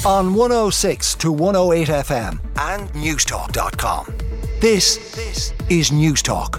on 106 to 108 FM and newstalk.com. This is Newstalk.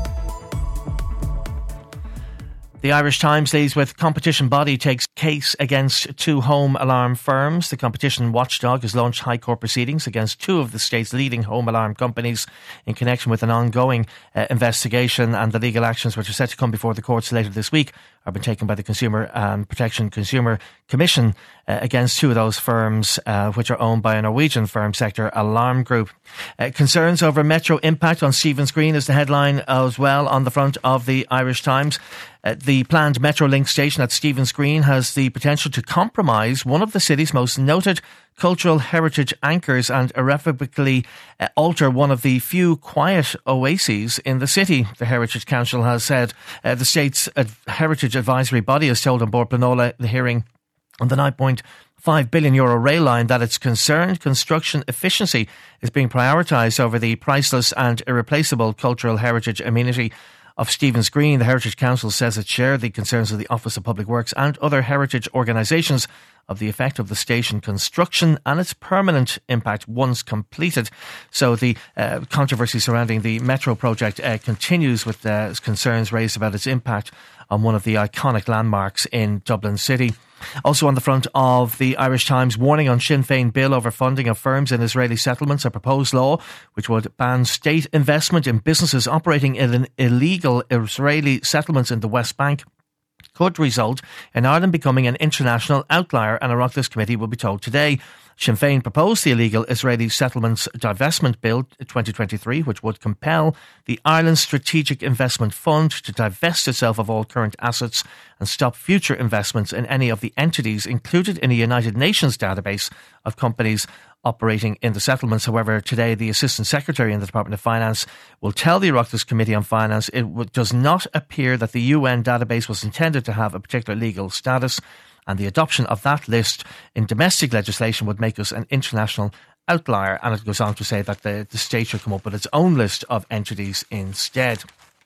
The Irish Times leads with competition body takes case against 2 home alarm firms. The competition watchdog has launched high court proceedings against 2 of the state's leading home alarm companies in connection with an ongoing investigation, and the legal actions which are set to come before the courts later this week have been taken by the Consumer and Protection Consumer Commission against 2 of those firms, which are owned by a Norwegian firm sector alarm group. Concerns over metro impact on Stephen's Green is the headline as well on the front of the Irish Times. The planned Metrolink station at Stephen's Green has the potential to compromise one of the city's most noted cultural heritage anchors and irrevocably alter one of the few quiet oases in the city, the Heritage Council has said. The state's Heritage Advisory Body has told An Bord Pleanála the hearing on the €9.5 billion rail line that it's concerned construction efficiency is being prioritised over the priceless and irreplaceable cultural heritage amenity of Stephen's Green. The Heritage Council says it shared the concerns of the Office of Public Works and other heritage organisations of the effect of the station construction and its permanent impact once completed. So the controversy surrounding the Metro project continues with concerns raised about its impact on one of the iconic landmarks in Dublin City. Also on the front of the Irish Times, warning on Sinn Féin bill over funding of firms in Israeli settlements. A proposed law which would ban state investment in businesses operating in illegal Israeli settlements in the West Bank could result in Ireland becoming an international outlier, and a Oireachtas committee will be told today. Sinn Féin proposed the illegal Israeli settlements divestment bill 2023, which would compel the Ireland Strategic Investment Fund to divest itself of all current assets and stop future investments in any of the entities included in a United Nations database of companies operating in the settlements. However, today the Assistant Secretary in the Department of Finance will tell the Oireachtas Committee on Finance it does not appear that the UN database was intended to have a particular legal status, and the adoption of that list in domestic legislation would make us an international outlier. And it goes on to say that the state should come up with its own list of entities instead.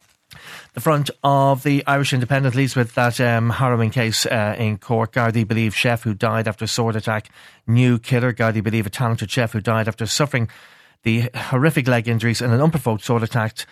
The front of the Irish Independent leads with that harrowing case in Cork. Gardaí believe chef who died after sword attack, new killer. Gardaí believe a talented chef who died after suffering the horrific leg injuries in an unprovoked sword attack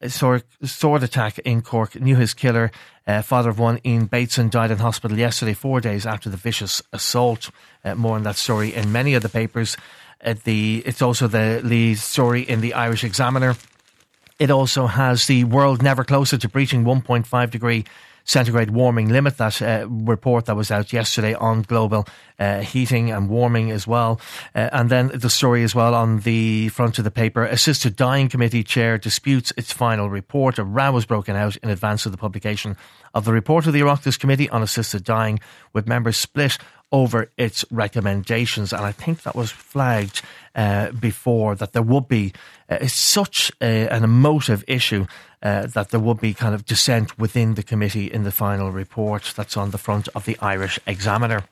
in Cork knew his killer. Father of one, Ian Bateson, died in hospital yesterday, 4 days after the vicious assault. More on that story in many of the papers. It's also the lead story in the Irish Examiner. It also has the world never closer to breaching 1.5 degree centigrade warming limit, that report that was out yesterday on global heating and warming as well. And then the story as well on the front of the paper, Assisted Dying Committee Chair disputes its final report. A row was broken out in advance of the publication of the report of the Oireachtas Committee on Assisted Dying, with members split over its recommendations. And I think that was flagged before, that there would be such an emotive issue that there would be kind of dissent within the committee in the final report. That's on the front of the Irish Examiner.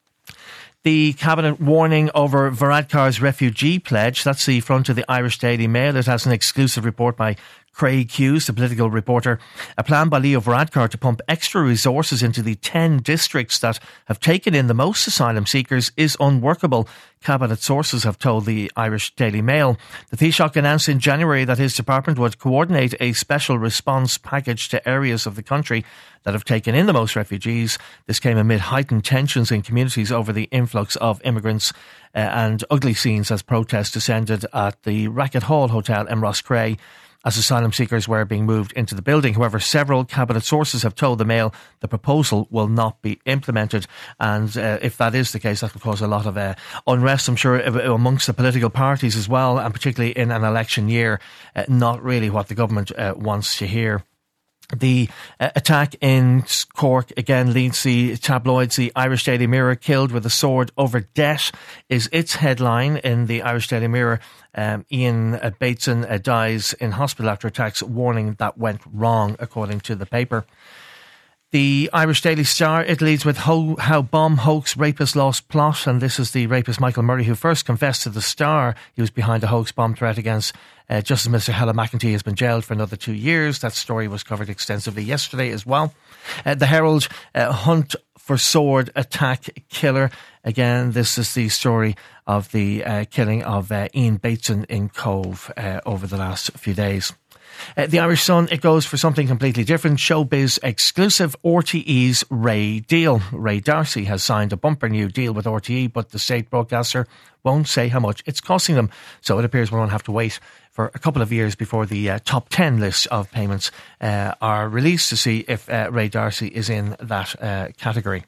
The Cabinet warning over Varadkar's refugee pledge. That's the front of the Irish Daily Mail. It has an exclusive report by Craig Hughes, the political reporter. A plan by Leo Varadkar to pump extra resources into the 10 districts that have taken in the most asylum seekers is unworkable, Cabinet sources have told the Irish Daily Mail. The Taoiseach announced in January that his department would coordinate a special response package to areas of the country that have taken in the most refugees. This came amid heightened tensions in communities over the influx of immigrants and ugly scenes as protests descended at the Racket Hall Hotel in Roscrea as asylum seekers were being moved into the building. However, several Cabinet sources have told the Mail the proposal will not be implemented. And if that is the case, that could cause a lot of unrest, I'm sure, amongst the political parties as well, and particularly in an election year. Not really what the government wants to hear. The attack in Cork again leads the tabloids. The Irish Daily Mirror, killed with a sword over debt, is its headline in the Irish Daily Mirror. Ian Bateson dies in hospital after attacks, warning that went wrong, according to the paper. The Irish Daily Star, it leads with how bomb hoax rapist lost plot, and this is the rapist Michael Murray who first confessed to the Star he was behind a hoax bomb threat against Justice Minister Helen McEntee. Has been jailed for another 2 years. That story was covered extensively yesterday as well. The Herald, hunt for sword attack killer. Again, this is the story of the killing of Ian Bateson in Cove over the last few days. The Irish Sun, it goes for something completely different. Showbiz exclusive, RTE's Ray deal. Ray D'Arcy has signed a bumper new deal with RTE, but the state broadcaster won't say how much it's costing them. So it appears we'll have to wait for a couple of years before the top 10 list of payments are released to see if Ray D'Arcy is in that category.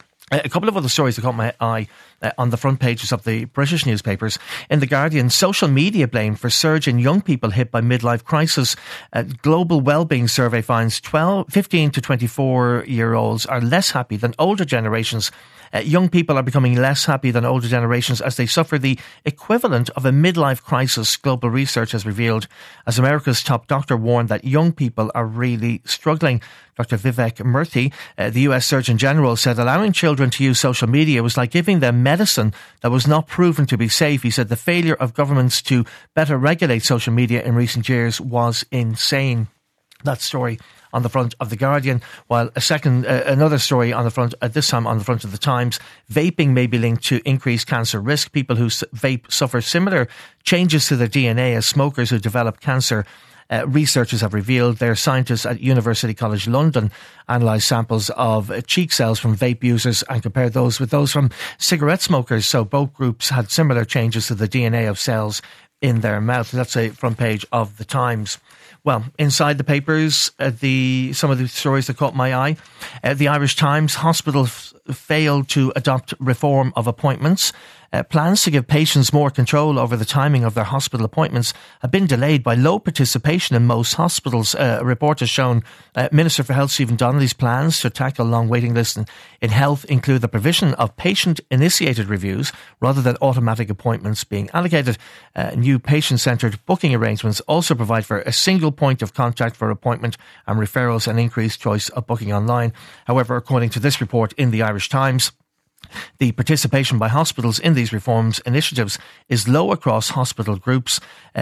A couple of other stories that caught my eye on the front pages of the British newspapers. In The Guardian, social media blamed for surge in young people hit by midlife crisis. A global wellbeing survey finds 15 to 24-year-olds are less happy than older generations. Young people are becoming less happy than older generations as they suffer the equivalent of a midlife crisis, global research has revealed, as America's top doctor warned that young people are really struggling. Dr. Vivek Murthy, the US Surgeon General, said allowing children to use social media was like giving them medicine that was not proven to be safe. He said the failure of governments to better regulate social media in recent years was insane. That story on the front of The Guardian, while another story on the front, this time on the front of The Times, vaping may be linked to increased cancer risk. People who vape suffer similar changes to their DNA as smokers who develop cancer. Researchers have revealed. Their scientists at University College London analysed samples of cheek cells from vape users and compared those with those from cigarette smokers. So both groups had similar changes to the DNA of cells in their mouth. That's a front page of The Times. Well, inside the papers, some of the stories that caught my eye. The Irish Times, hospitals failed to adopt reform of appointments. Plans to give patients more control over the timing of their hospital appointments have been delayed by low participation in most hospitals. A report has shown Minister for Health Stephen Donnelly's plans to tackle long waiting lists in health include the provision of patient-initiated reviews rather than automatic appointments being allocated. New patient-centred booking arrangements also provide for a single point of contact for appointment and referrals and increased choice of booking online. However, according to this report in the Irish Times, the participation by hospitals in these reforms initiatives is low across hospital groups.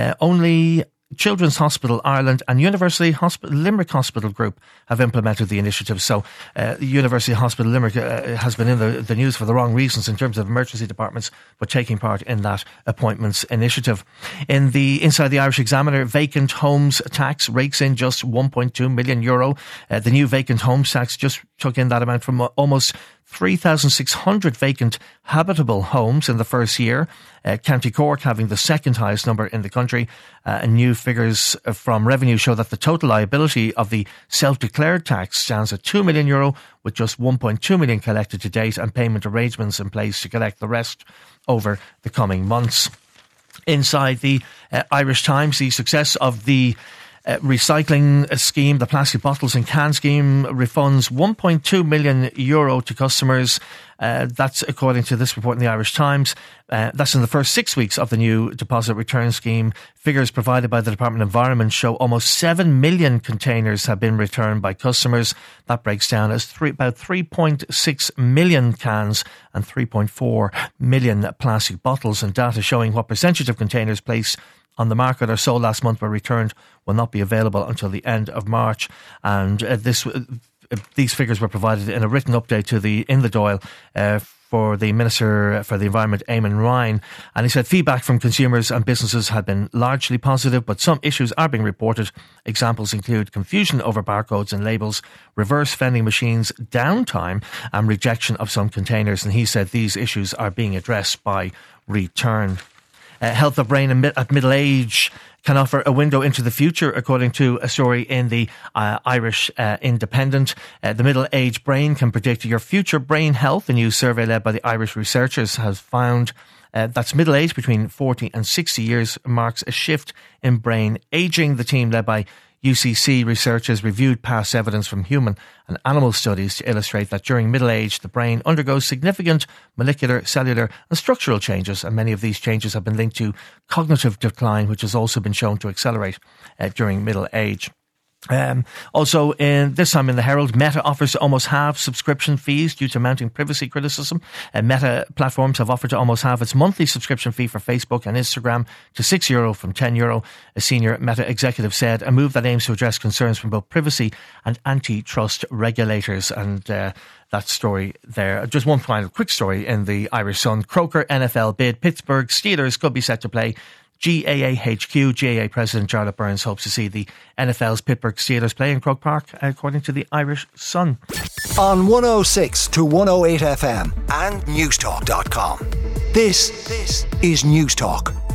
Only Children's Hospital Ireland and University Hospital Limerick Hospital Group have implemented the initiative. So University Hospital Limerick has been in the news for the wrong reasons in terms of emergency departments, but taking part in that appointments initiative. Inside the Irish Examiner, vacant homes tax rakes in just €1.2 million. The new vacant homes tax just took in that amount from almost 3,600 vacant habitable homes in the first year. County Cork having the second highest number in the country. New figures from revenue show that the total liability of the self-declared tax stands at €2 million, with just 1.2 million collected to date and payment arrangements in place to collect the rest over the coming months. Inside the Irish Times, the success of the recycling scheme, the plastic bottles and can scheme, refunds €1.2 million to customers. That's according to this report in the Irish Times. That's in the first 6 weeks of the new deposit return scheme. Figures provided by the Department of Environment show almost 7 million containers have been returned by customers. That breaks down as about 3.6 million cans and 3.4 million plastic bottles, and data showing what percentage of containers placed on the market or sold last month were returned will not be available until the end of March. And these figures were provided in a written update in the Dáil for the Minister for the Environment, Eamon Ryan. And he said feedback from consumers and businesses had been largely positive, but some issues are being reported. Examples include confusion over barcodes and labels, reverse vending machines, downtime and rejection of some containers. And he said these issues are being addressed by return. Health of brain at middle age can offer a window into the future, according to a story in the Irish Independent. The middle-aged brain can predict your future brain health. A new survey led by the Irish researchers has found that's middle age between 40 and 60 years marks a shift in brain aging. The team led by UCC researchers reviewed past evidence from human and animal studies to illustrate that during middle age, the brain undergoes significant molecular, cellular and structural changes, and many of these changes have been linked to cognitive decline, which has also been shown to accelerate during middle age. Also, this time in the Herald, Meta offers to almost halve subscription fees due to mounting privacy criticism. Meta platforms have offered to almost halve its monthly subscription fee for Facebook and Instagram to €6 from €10. A senior Meta executive said, a move that aims to address concerns from both privacy and antitrust regulators. And that story there. Just one final quick story in the Irish Sun. Croker NFL bid. Pittsburgh Steelers could be set to play GAA HQ. GAA President Charlotte Burns hopes to see the NFL's Pittsburgh Steelers play in Croke Park, according to the Irish Sun. On 106 to 108 FM and newstalk.com. This is Newstalk.